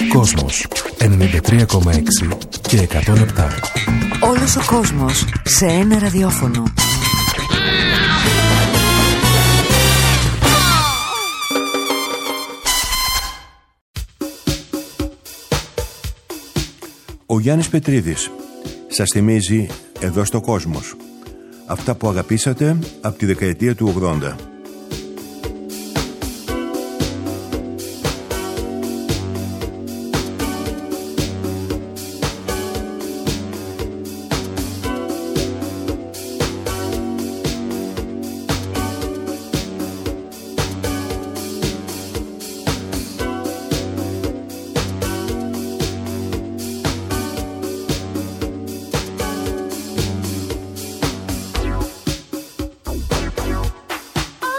Κόσμος 93,6 και 107. Όλος ο κόσμος σε ένα ραδιόφωνο. Ο Γιάννης Πετρίδης σας θυμίζει εδώ στο Κόσμος αυτά που αγαπήσατε από τη δεκαετία του 80. Oh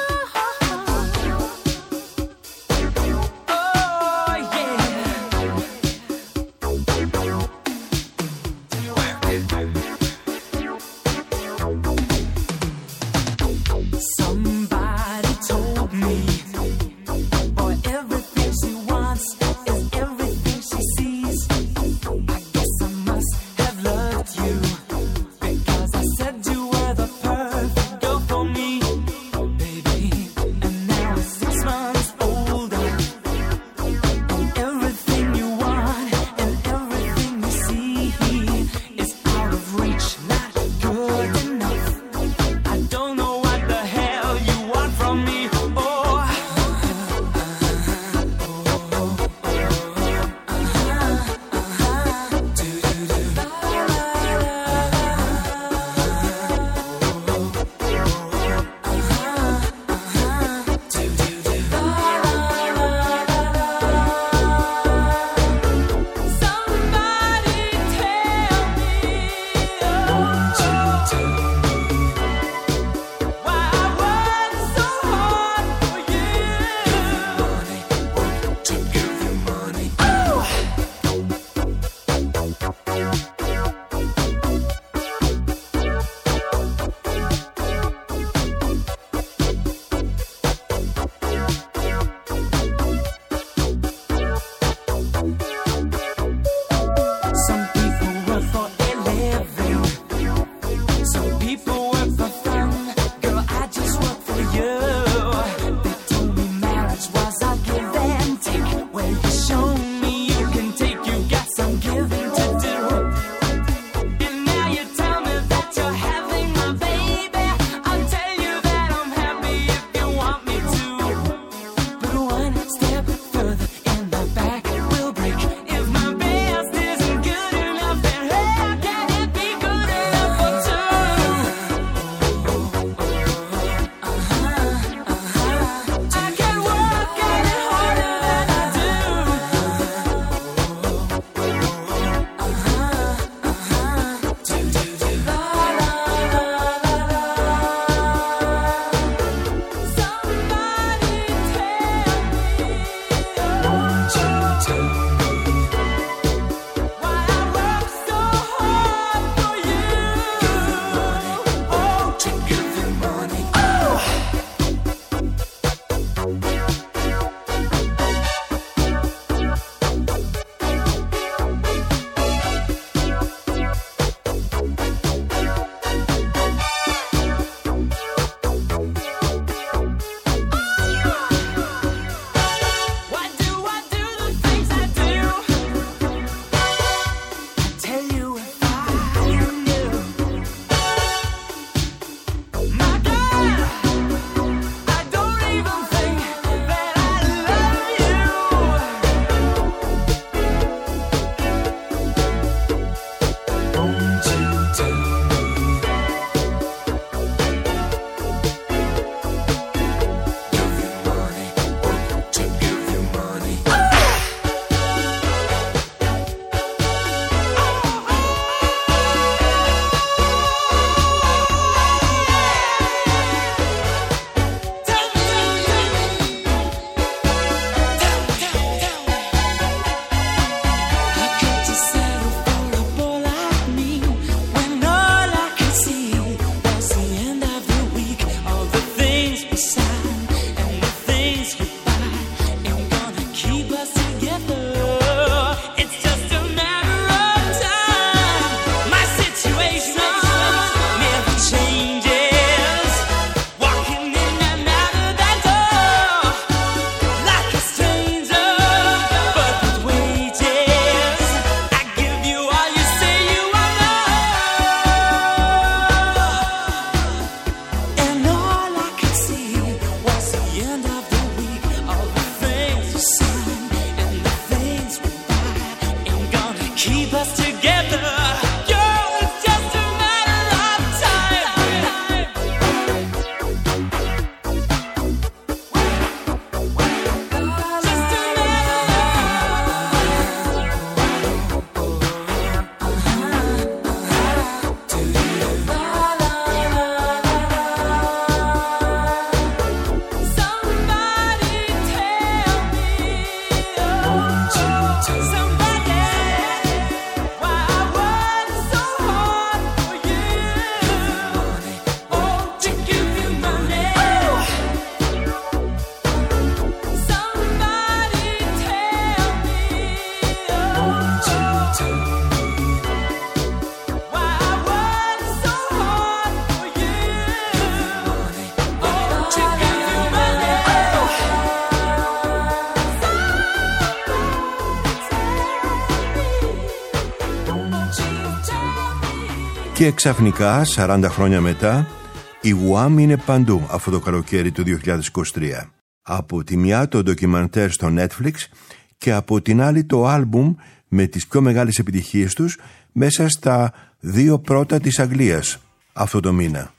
Και ξαφνικά, 40 χρόνια μετά, η Wham είναι παντού αυτό το καλοκαίρι του 2023. Από τη μια το ντοκιμαντέρ στο Netflix και από την άλλη το άλμπουμ με τις πιο μεγάλες επιτυχίες τους μέσα στα 2 πρώτα της Αγγλίας αυτό το μήνα.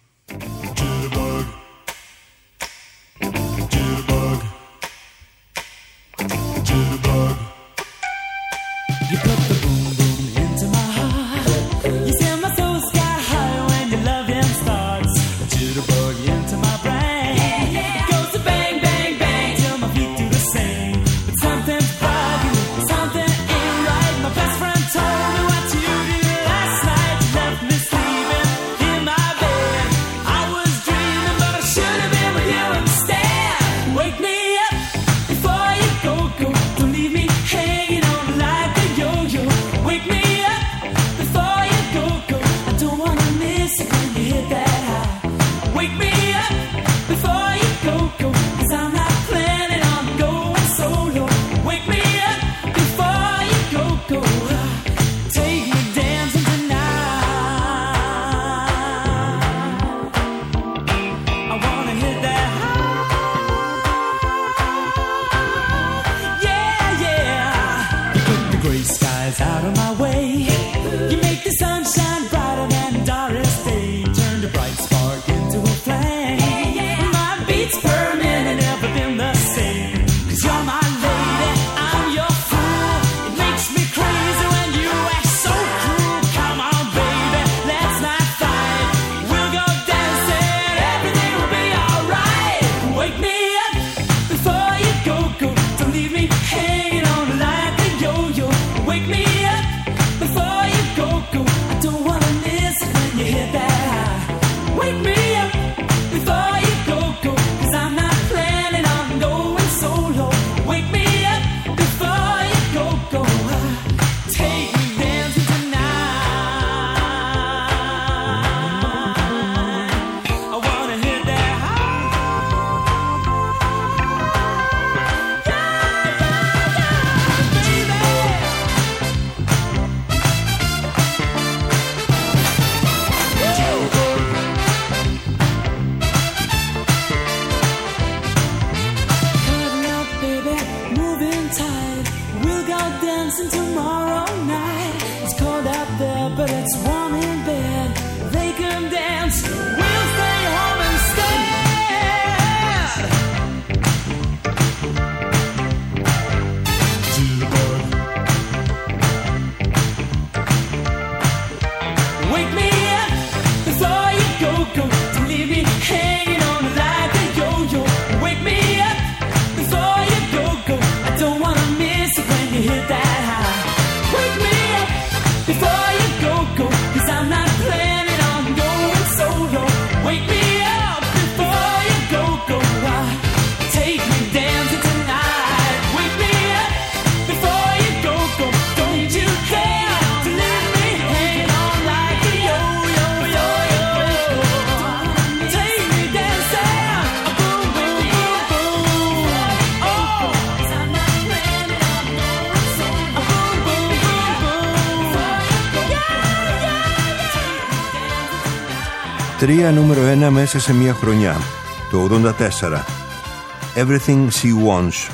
Τρία νούμερο 1 μέσα σε μια χρονιά, το 84. Everything She Wants,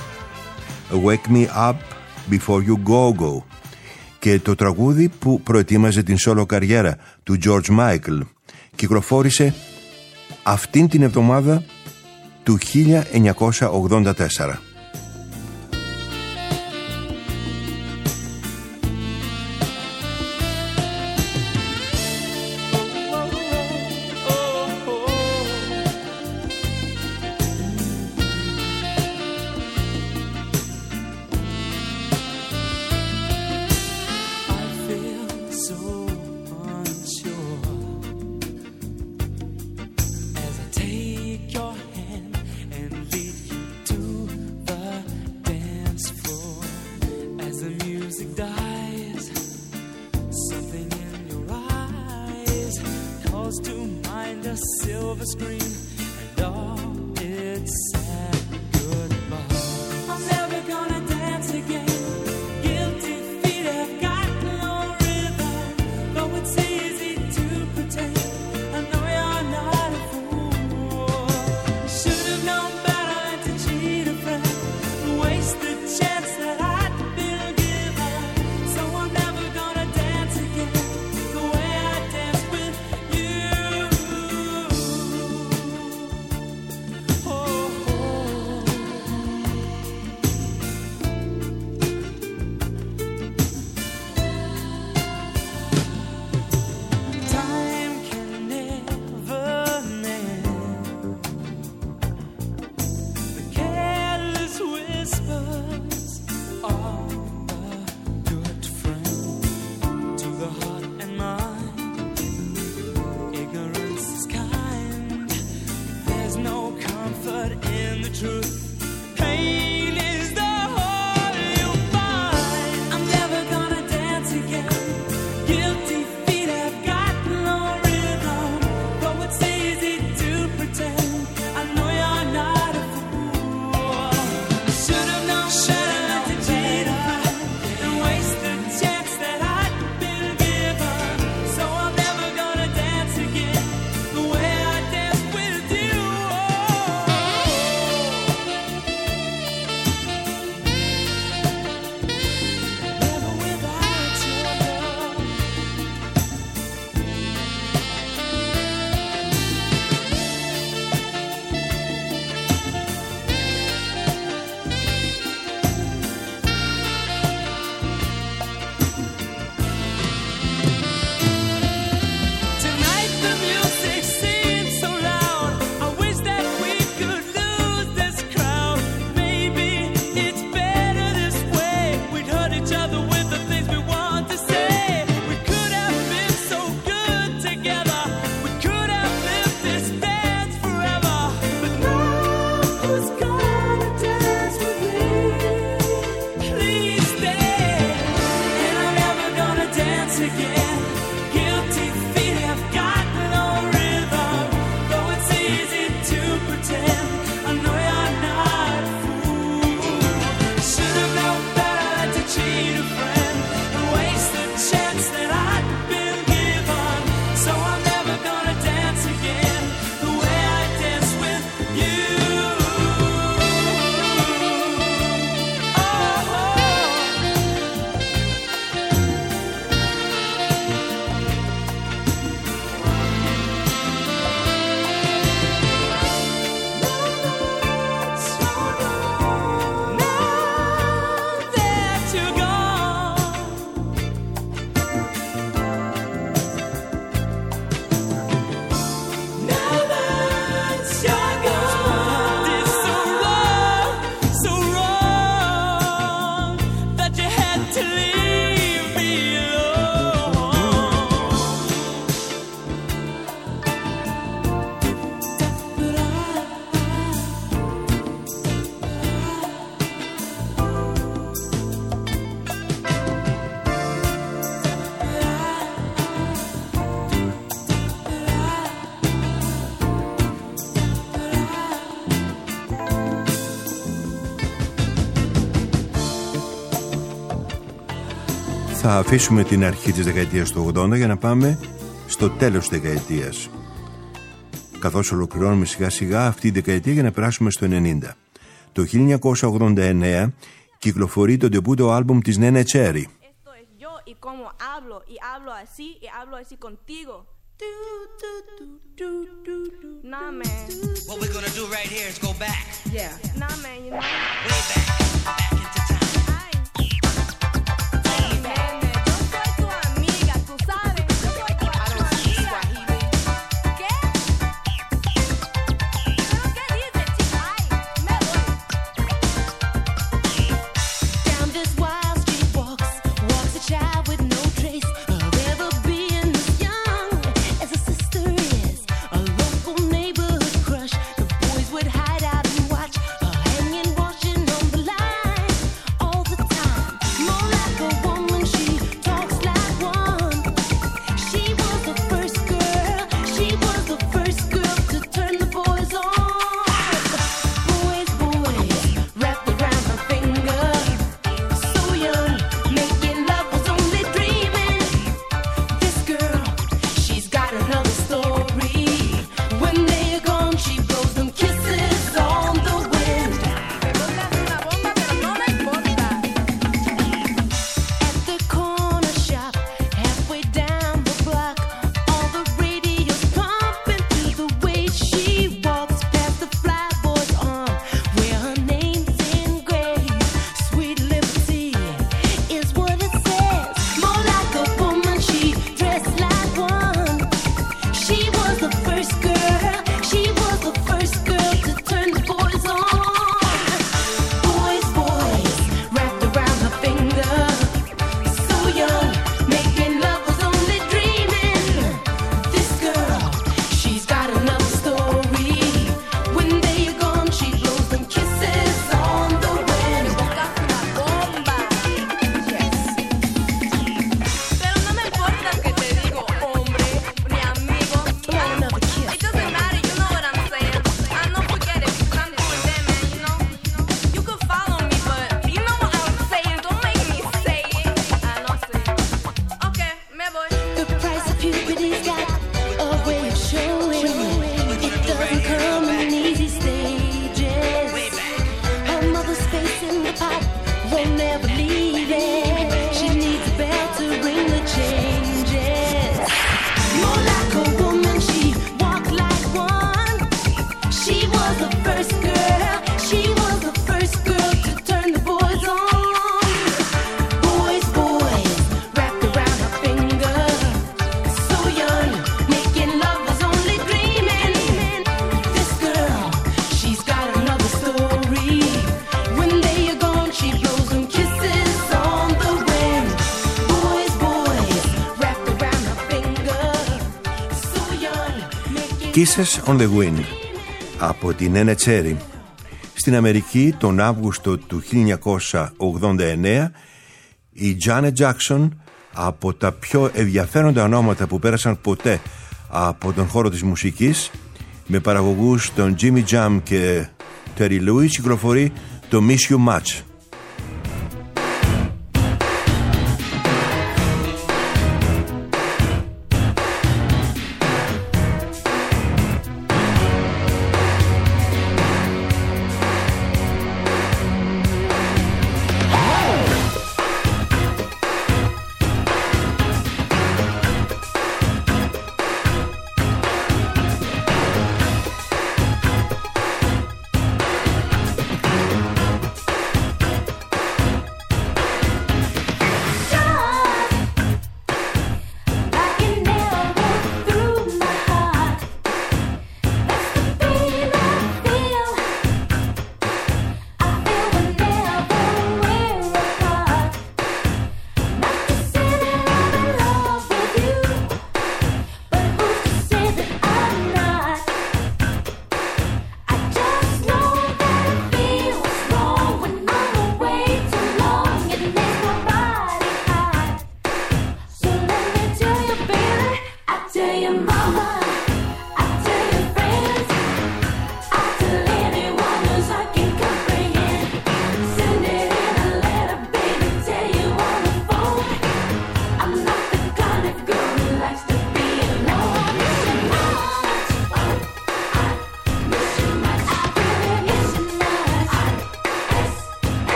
Wake Me Up Before You Go. Και το τραγούδι που προετοίμαζε την solo καριέρα του George Michael κυκλοφόρησε αυτήν την εβδομάδα του 1984. Guilty feet have got no rhythm, though it's easy to θα αφήσουμε την αρχή της δεκαετίας του 80 για να πάμε στο τέλος της δεκαετίας, καθώς ολοκληρώνουμε σιγά σιγά αυτή η δεκαετία για να περάσουμε στο 90. Το 1989 κυκλοφορεί το ντεμπούτο άλμπουμ της Νένε Τσέρι. Nah, man. What we're gonna do right here is go back. Yeah. Nah, man, you know. Way back. Back into time. Hey, man, yo soy tu amiga, tú sabes. Yo soy tu amiga. ¿Qué? ¿Pero qué dices, chica? Ay, me voy. Down this wild street walks a child with no trace of ever being as young as a sister is. A local neighborhood crush. The boys would hide out and watch her hanging, washing on the line all the time. More like a woman, she talks like one. She was the first girl. She was the first girl to turn the boys on. Boys, wrapped around her finger. So young, making love was only dreaming. This girl, she's got another story. When they're gone, she blows them kisses on the wind. At the corner shop, halfway down the block, all the radio's pumping through the way she walks past the flyboy's arm, where her name's engraved. Sweet Liberty is what it says. More like a woman, she dressed like one. She was the first girl. She was the first girl to turn the boys on. Boys, wrapped around her finger. So young, making love was only dreaming. This girl, she's got another story. When they're gone, she blows them kisses on the wind. Yes. Pero no me importa que te digo hombre, ni amigo. It doesn't matter, you know what I'm saying. I know forget it, I'm doing that, man, you know. You could follow me, but you know what I'm saying. Don't make me say it. I know, say it. Okay, me voy. The price of puberty's got a way of showing. It doesn't come in easy stages. Her mother's face in the pot won't never leave it. She needs a bell to ring the changes. More like a woman, she walked like one. She was the first girl. She was the first girl to turn the boys on. Boys, wrapped around her finger. So young, making love was only dreaming. This girl, she's got another story. When they are gone, she blows them kisses on the wind. Boys, wrapped around her finger. So young, making Kisses on the Wind από την Νένε Τσέρι. Στην Αμερική τον Αύγουστο του 1989 η Janet Jackson, από τα πιο ενδιαφέροντα ονόματα που πέρασαν ποτέ από τον χώρο της μουσικής, με παραγωγούς τον Jimmy Jam και Terry Lewis, κυκλοφορεί το Miss You Much.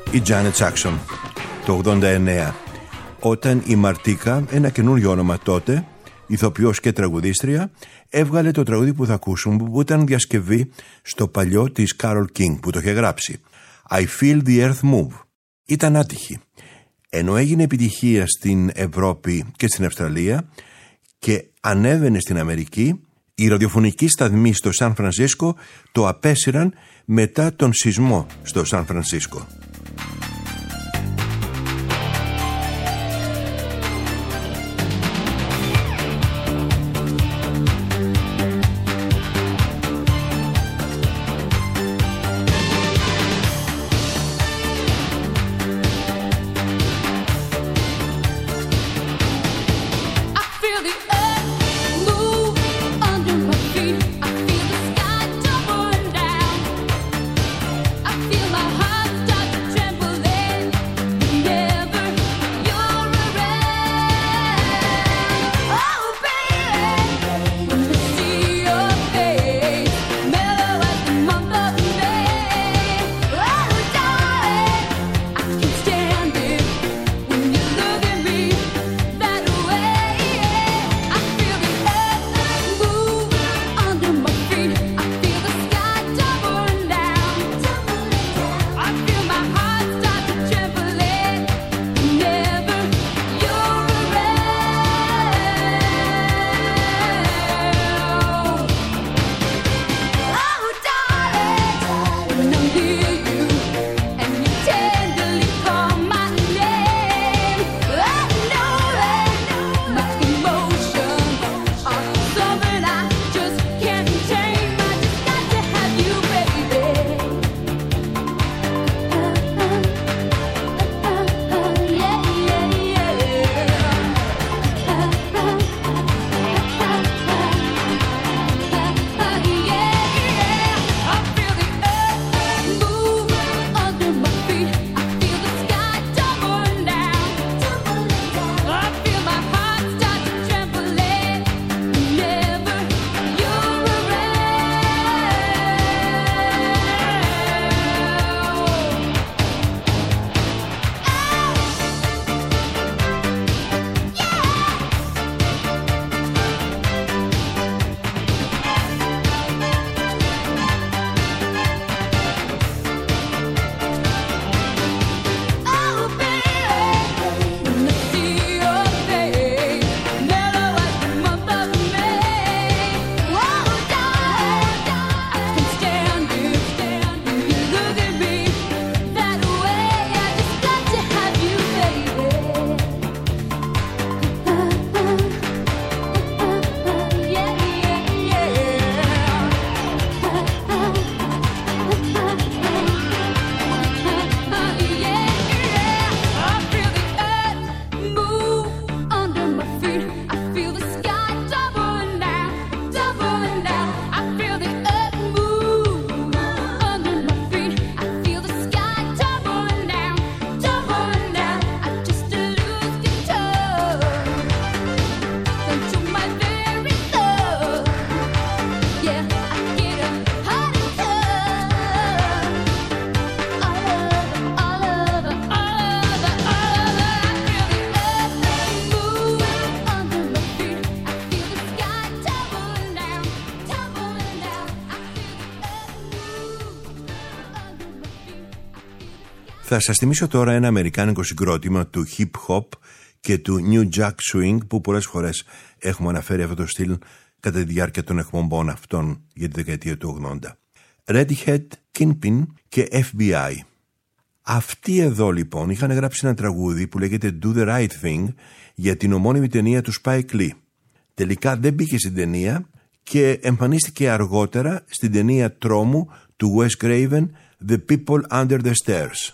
η Janet Jackson το 89, όταν η Μαρτίκα, ένα καινούριο όνομα τότε, ηθοποιός και τραγουδίστρια, έβγαλε το τραγούδι που θα ακούσουμε, που ήταν διασκευή στο παλιό της Carole King που το είχε γράψει, I Feel the Earth Move. Ήταν άτυχη. Ενώ έγινε επιτυχία στην Ευρώπη και στην Αυστραλία και ανέβαινε στην Αμερική, οι ραδιοφωνικοί σταθμοί στο Σαν Φρανσίσκο το απέσυραν μετά τον σεισμό στο Σαν Φρανσίσκο. Θα σας θυμίσω τώρα ένα αμερικάνικο συγκρότημα του hip hop και του New Jack Swing που πολλές φορές έχουμε αναφέρει αυτό το στυλ κατά τη διάρκεια των εκπομπών αυτών για τη δεκαετία του 80. Redhead, Kingpin και FBI. Αυτοί εδώ λοιπόν είχαν γράψει ένα τραγούδι που λέγεται Do the Right Thing για την ομώνυμη ταινία του Spike Lee. Τελικά δεν μπήκε στην ταινία και εμφανίστηκε αργότερα στην ταινία τρόμου του Wes Craven The People Under the Stairs.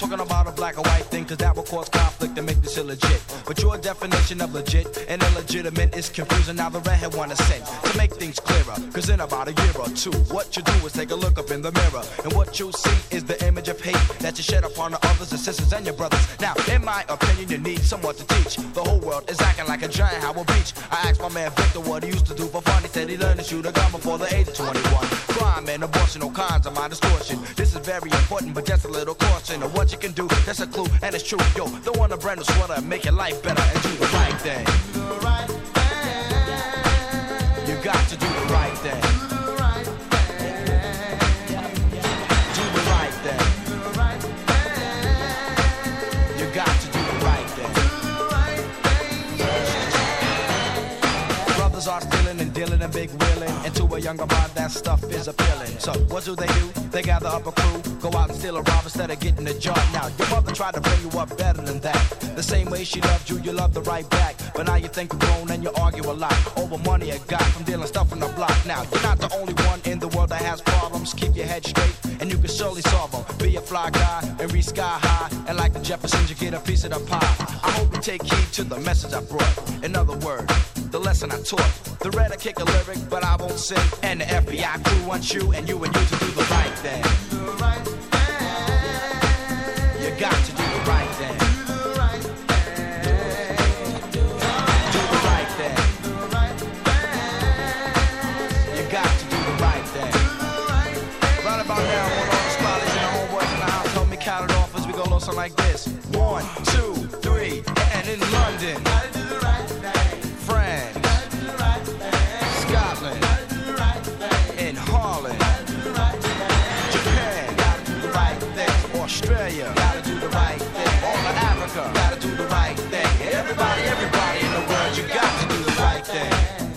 talking about a black or white thing, cause that will cause conflict and make this illegit. But your definition of legit and illegitimate is confusing. Now the redhead wanna sing to make things clearer, cause in about a year or two, what you do is take a look up in the mirror, and what you see is the image of hate that you shed upon the others and sisters and your brothers. Now, in my opinion, you need someone to teach. The whole world is acting like a giant Howard Beach. I asked my man Victor what he used to do for fun. He said he learned to shoot a gun before the age of 21. Crime and abortion, all kinds of mind distortion. This is very important, but just a little caution of what you can do. That's a clue, and it's true. Yo, don't want a brand new sweater, make your life better and do the right thing. Do the right thing. You got to do the right thing. Do the right thing. Do the right thing. Do the right thing. You got to do the right thing. Do the right thing. Brothers are stealing and dealing and big wheeling, and to a younger mind that stuff is appealing. So what do? They gather up a crew, go out and steal a rob instead of getting a job. Now your mother tried to bring you up better than that. The same way she loved you, you loved her right back. But now you think you're grown and you argue a lot over money you got from dealing stuff on the block. Now you're not the only one in the world that has problems. Keep your head straight and you can surely solve them. Be a fly guy and reach sky high, and like the Jeffersons you get a piece of the pie. I hope you take heed to the message I brought. In other words, the lesson I taught. The red I kick a lyric, but I won't sing. And the FBI crew wants you and you to do the right thing. Do the right thing. You got to do the right thing. Do the right thing. Do the right thing. Do the right thing. You got to do the right thing. Do the right thing. Right about now, I want all the scholars and the homeboys in the house. Help me count it off as we go low something like this. 1, 2, 3, and in London. Gotta do the right thing. France. Gotta do the right thing. Scotland. Gotta do the right thing. In Holland. Gotta do the right thing. Japan. Gotta do the right thing. Australia. Gotta do the right thing. All of Africa. Gotta do the right thing. Everybody in the world, you got to do the right thing.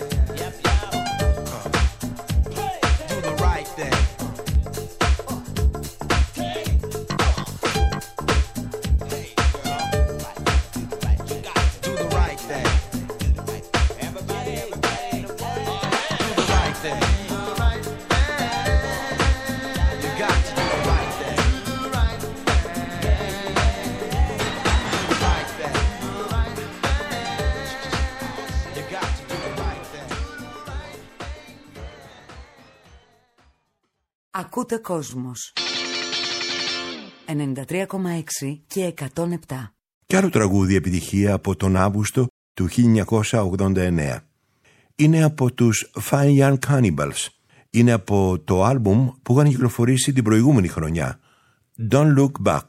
Do the right thing. Do the right thing. Everybody in the world, do the right thing. Do the right thing. You got to do the right thing. Do the right thing. Do the right thing. Do the right thing. You got to do the right thing. Ακούτε Κόσμος 93,6 και 107. Και άλλο τραγούδι επιτυχία από τον Αύγουστο του 1989. Είναι από τους Fine Young Cannibals. Είναι από το άλμπουμ που είχαν κυκλοφορήσει την προηγούμενη χρονιά. Don't Look Back.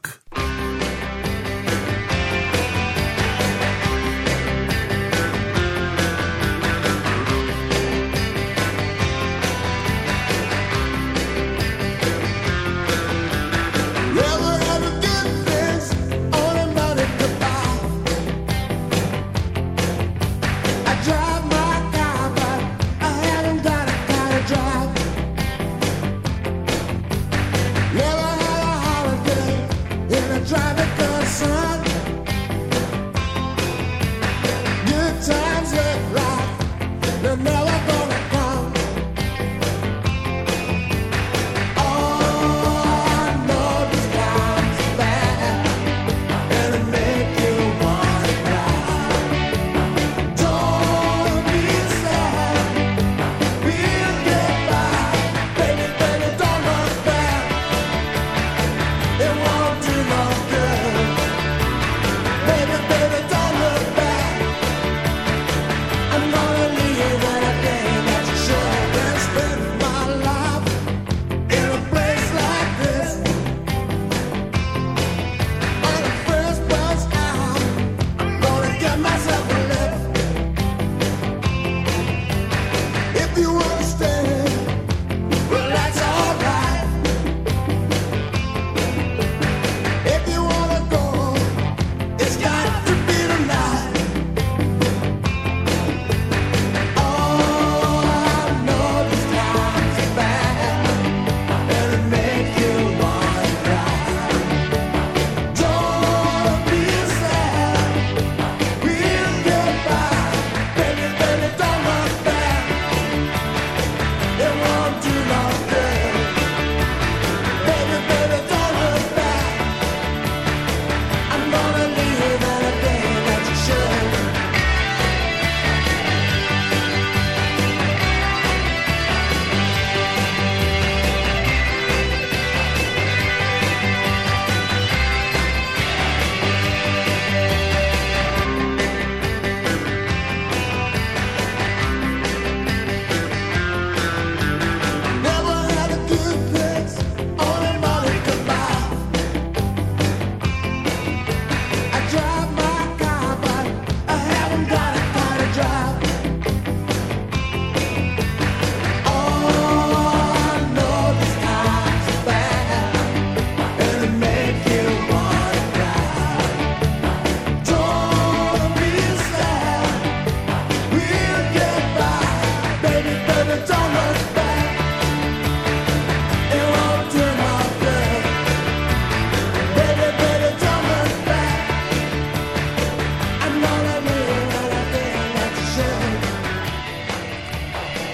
Never had a holiday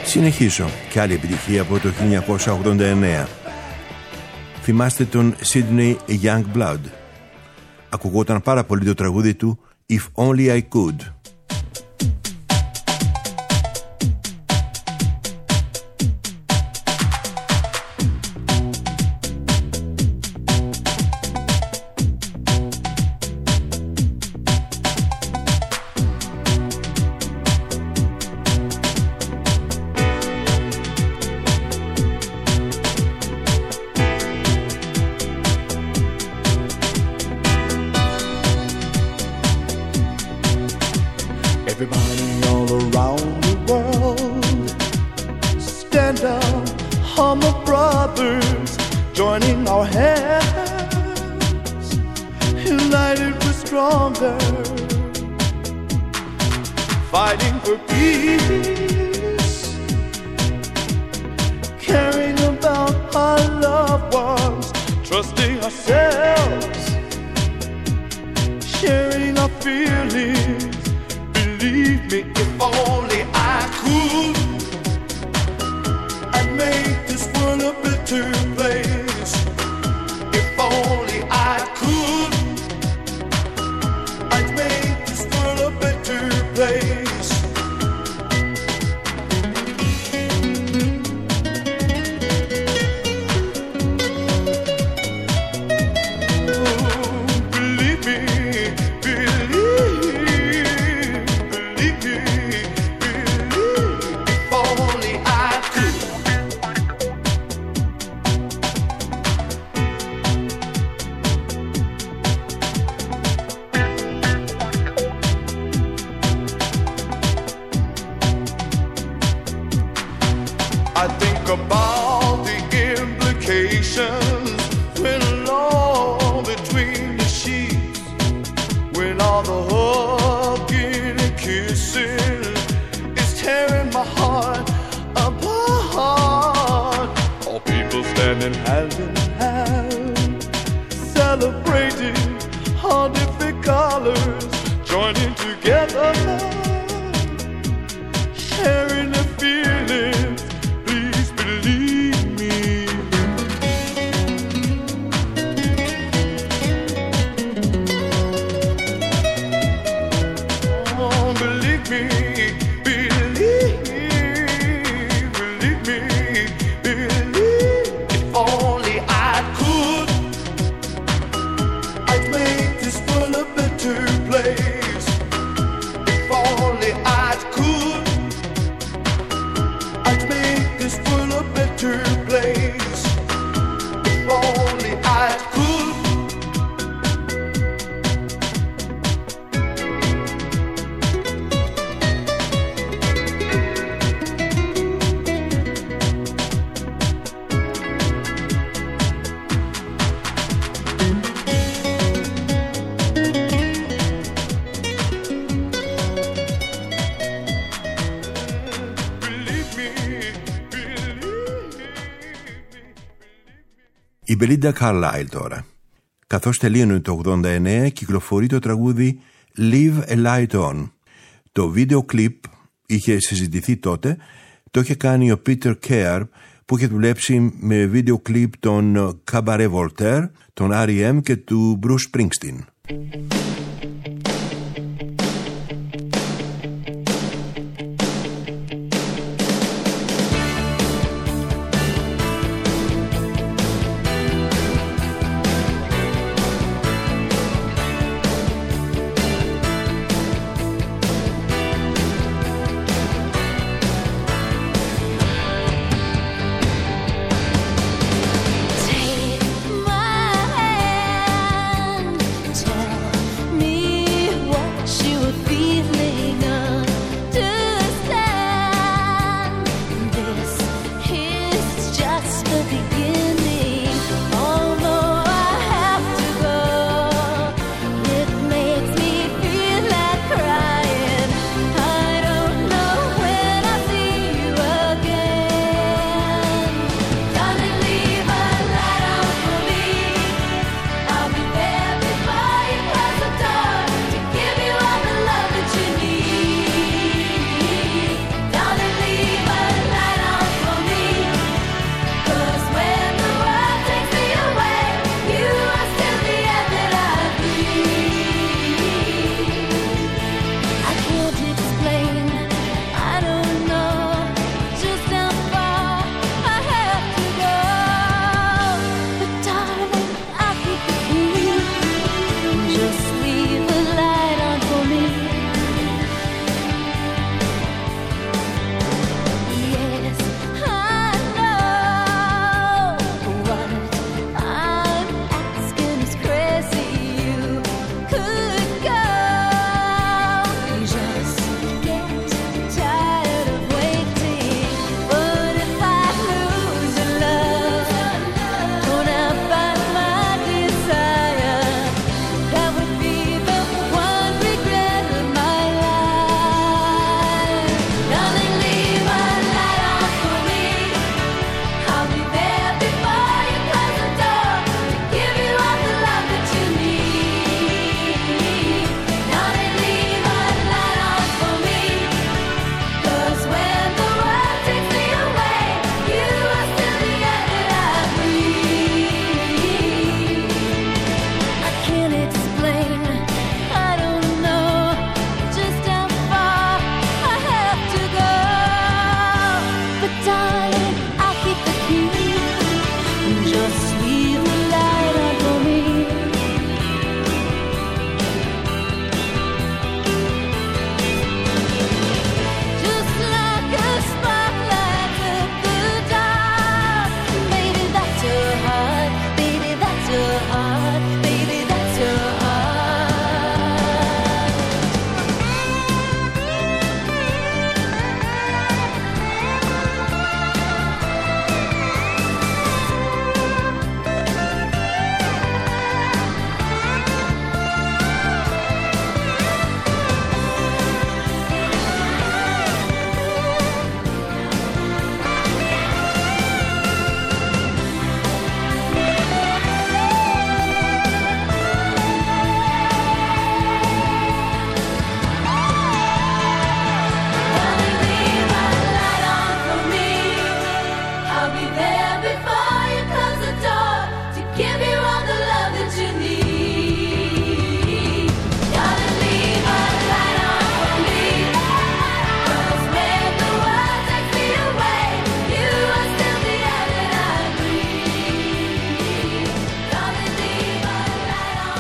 Συνεχίζω και άλλη επιτυχία από το 1989. Θυμάστε τον Sydney Youngblood. Ακουγόταν πάρα πολύ το τραγούδι του If Only I Could. Everybody all around the world, stand up, humble brothers, joining our hands, united we're stronger, fighting for peace, caring about our loved ones, trusting ourselves, sharing our feelings. Believe me, if only I could, I'd make this world a better place. If only I could, I'd make this world a better place. Believe me, I think about the implications when alone between the sheets, when all the hugging and kissing is tearing my heart apart. All people standing hand in hand, celebrating all different colors, joining together, sharing the feelings. Believe me. Oh, believe me, believe me, believe. If only I could, I'd make this world a better place. If only I could, I'd make this world a better place. If only I could. Η Belinda Carlisle τώρα. Καθώς τελείωνε το 89, κυκλοφορεί το τραγούδι Leave a Light On. Το βίντεο κλιπ είχε συζητηθεί τότε, το είχε κάνει ο Peter Kerr, που είχε δουλέψει με βίντεο κλιπ των Cabaret Voltaire, των R.E.M. και του Bruce Springsteen. Take my hand, tell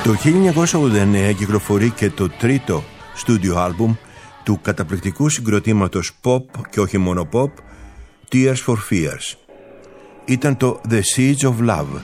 Το 1989 κυκλοφορεί και το τρίτο στούντιο άλμπουμ του καταπληκτικού συγκροτήματος pop και όχι μόνο pop, Tears for Fears. Ήταν το The Siege of Love.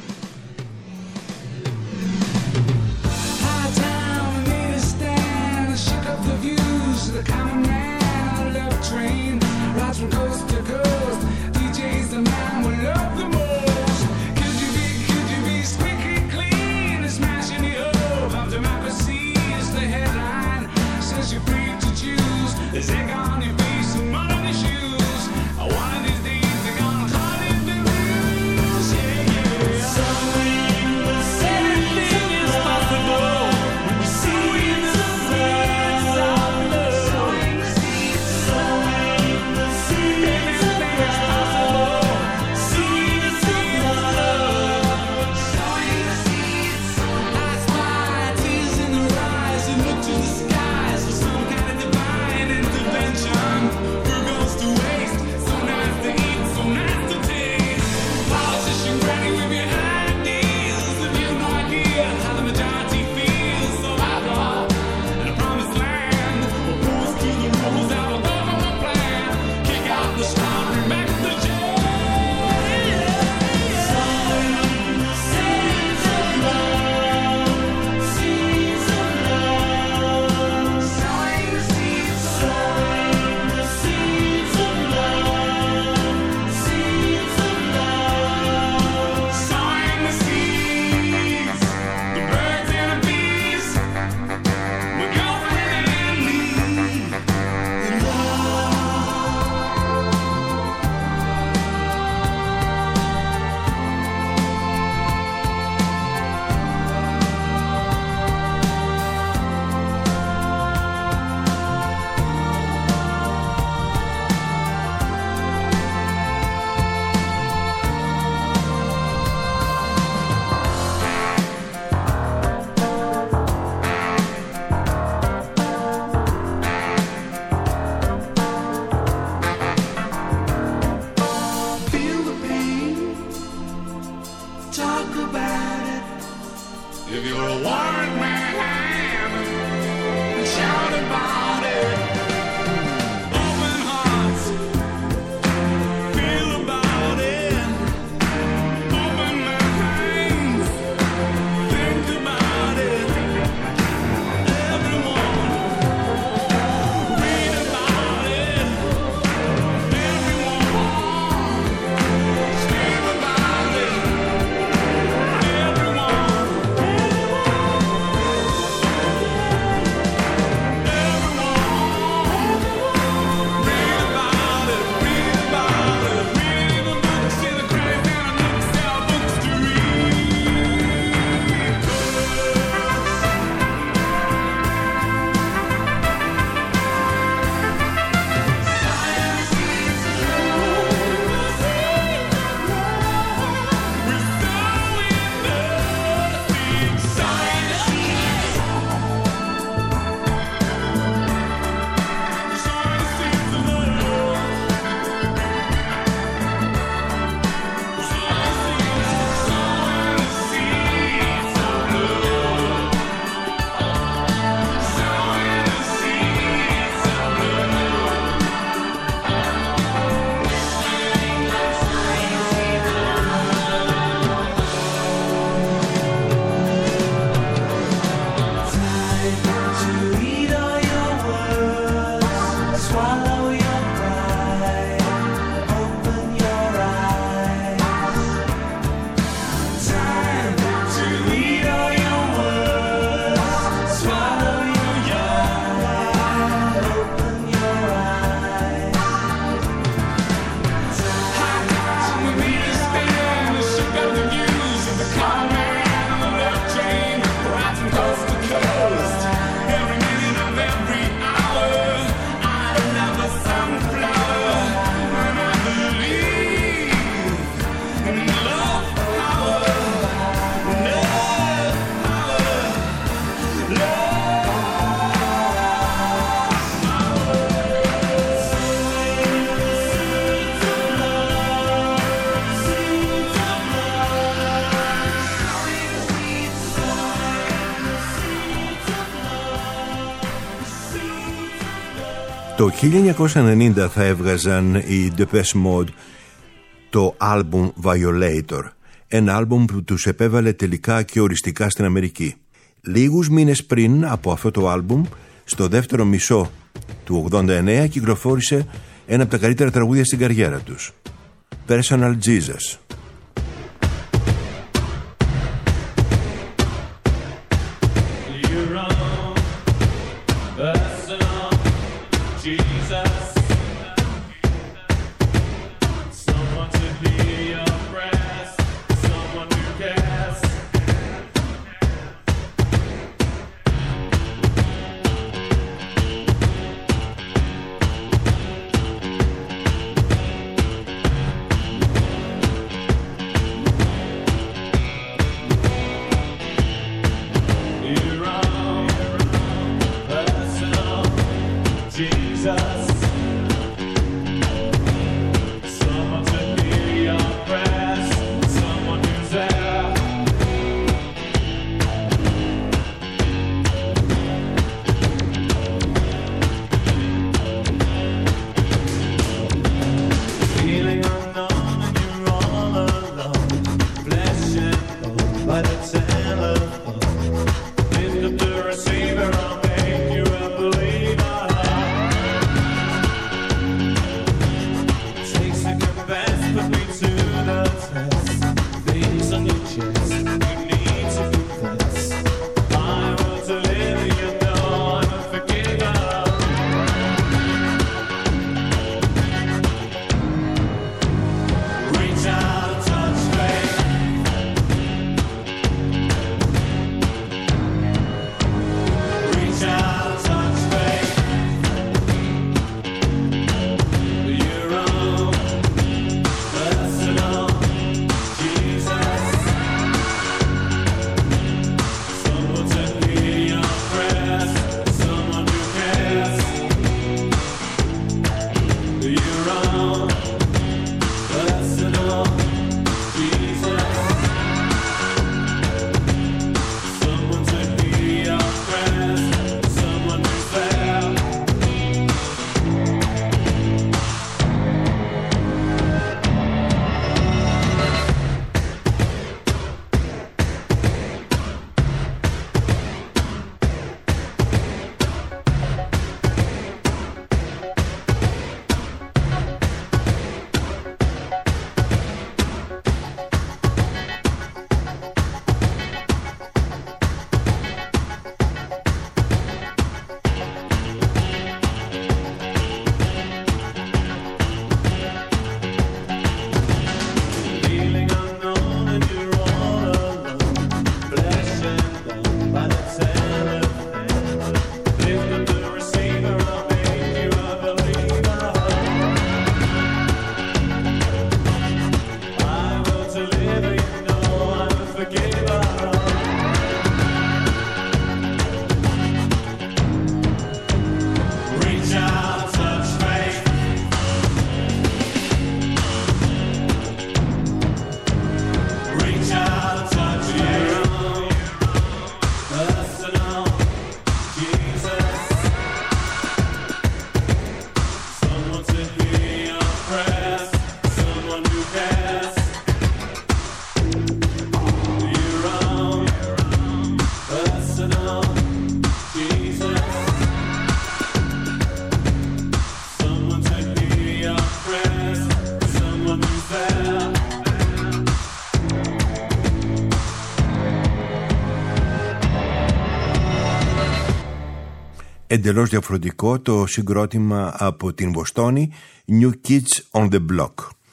One of these days they're gonna call it the blues, yeah, yeah. Το 1990 θα έβγαζαν οι Depeche Mode το άλμπουμ Violator, ένα άλμπουμ που τους επέβαλε τελικά και οριστικά στην Αμερική. Λίγους μήνες πριν από αυτό το άλμπουμ, στο δεύτερο μισό του 89, κυκλοφόρησε ένα από τα καλύτερα τραγούδια στην καριέρα τους, Personal Jesus. Εντελώς διαφορετικό το συγκρότημα από την Βοστόνη, New Kids on the Block.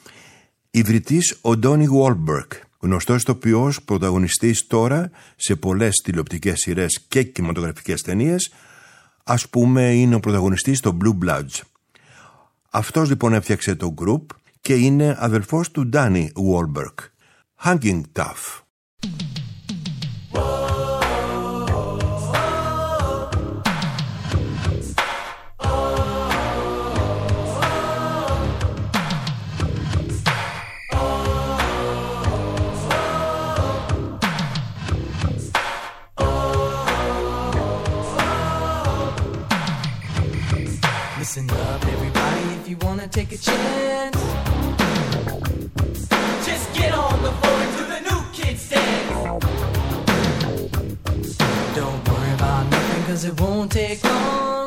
Ιδρυτής ο Donnie Wahlberg, γνωστός ηθοποιός, πρωταγωνιστής τώρα σε πολλές τηλεοπτικές σειρές και κινηματογραφικές ταινίες. Ας πούμε είναι ο πρωταγωνιστής στο Blue Bloods. Αυτός λοιπόν έφτιαξε το group και είναι αδελφός του Danny Wahlberg, Hanging Tough. Listen up. if you wanna take a chance, just get on the floor and do the new kids dance. Don't worry about nothing, cause it won't take long.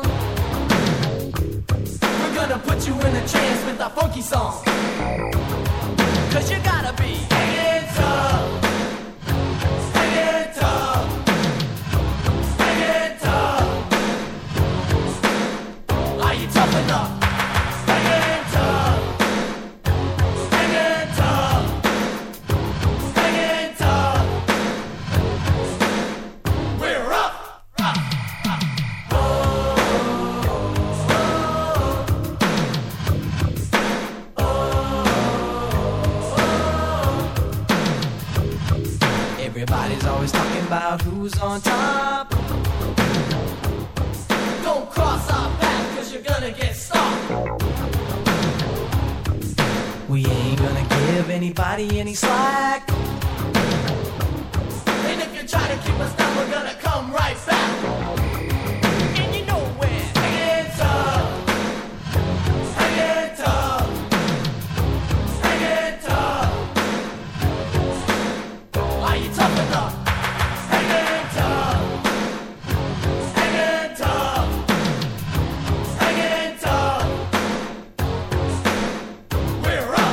We're gonna put you in a trance with our funky song. Cause you gotta be hanging tough, hanging tough, hanging tough. Are you tough enough? Hanging tough, hanging tough, hanging tough. We're up, up, up. Everybody's always talking about who's on top. Don't cross our path, cause you're gonna get stopped. We ain't gonna give anybody any slack. And if you try to keep us down, we're gonna come right back. And you know when hanging tough, hanging tough, hanging tough. Are you tough enough? Hanging tough, hanging tough, hanging tough. We're up,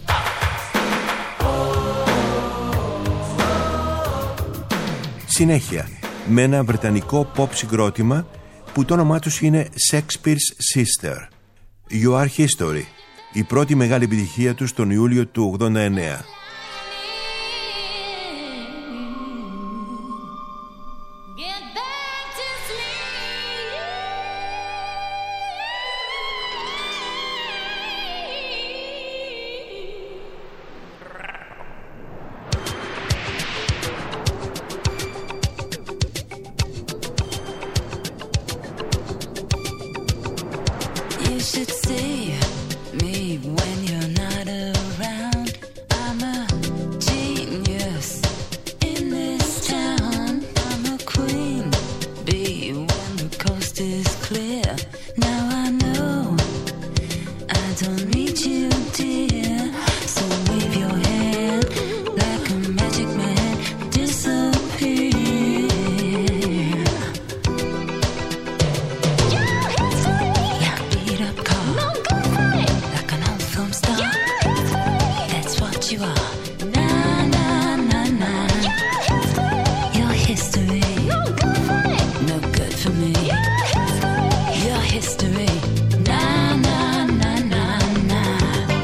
Συνέχεια, με ένα βρετανικό pop συγκρότημα που το όνομά τους είναι Shakespeare's Sister. You Are History, η πρώτη μεγάλη επιτυχία τους τον Ιούλιο του 89. You should see me when you're not around. I'm a genius in this town. I'm a queen bee when the coast is clear. Now I know I don't need you, dear. So wave your hand like a magic man, disappear. Yeah, beat up car, like an old film star. That's what you are. Nah, nah, nah, nah. Your history, no good for me. Your history, nah, nah, nah, nah, nah.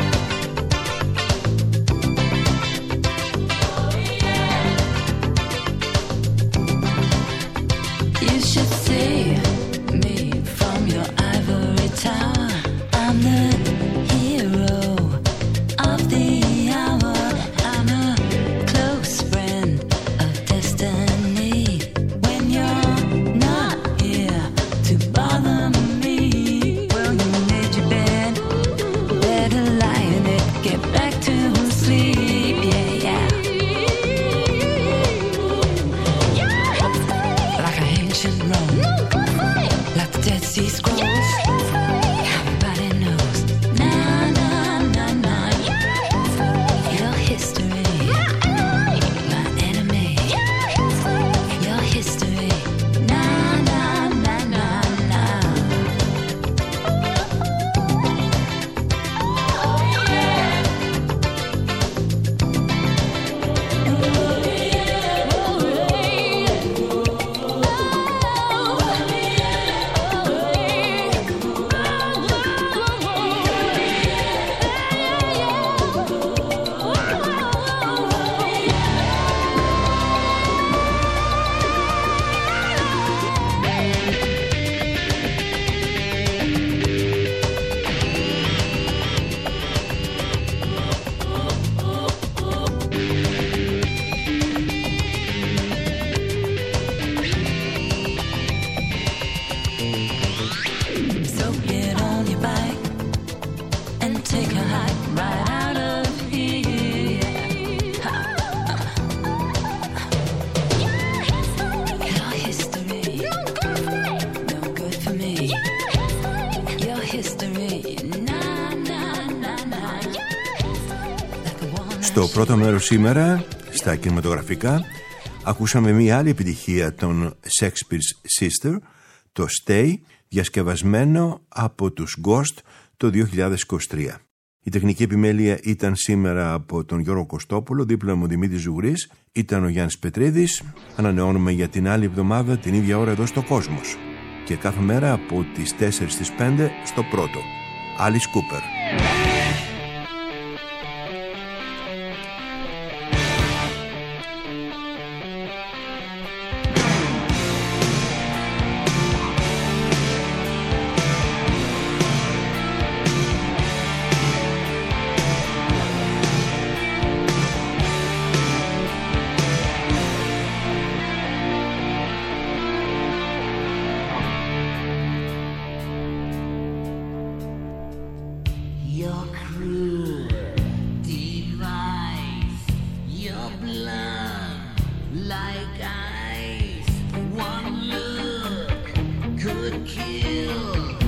You should see me from your ivory tower. I'm the hero of the hour. I'm a close friend of destiny. When you're not here to bother me, well, you made your bed, better lie in it, get back to sleep, yeah, yeah. Like an ancient Rome, like the Dead Sea Scrolls. Everybody knows. Nah, nah, nah, nah. Your history, my enemy. Your history, nah, nah, nah, nah, nah. Στο πρώτο μέρος σήμερα, στα κινηματογραφικά, ακούσαμε μία άλλη επιτυχία των Shakespeare's Sister, το Stay, διασκευασμένο από τους Ghost το 2023. Η τεχνική επιμέλεια ήταν σήμερα από τον Γιώργο Κωστόπουλο, δίπλα μου Δημήτρης Ζουγρής, ήταν ο Γιάννης Πετρίδης. Ανανεώνουμε για την άλλη εβδομάδα την ίδια ώρα εδώ στο Κόσμος και κάθε μέρα από τις 4 στις 5 στο πρώτο. Alice Cooper. Your cruel device, your blood like ice. One look could kill.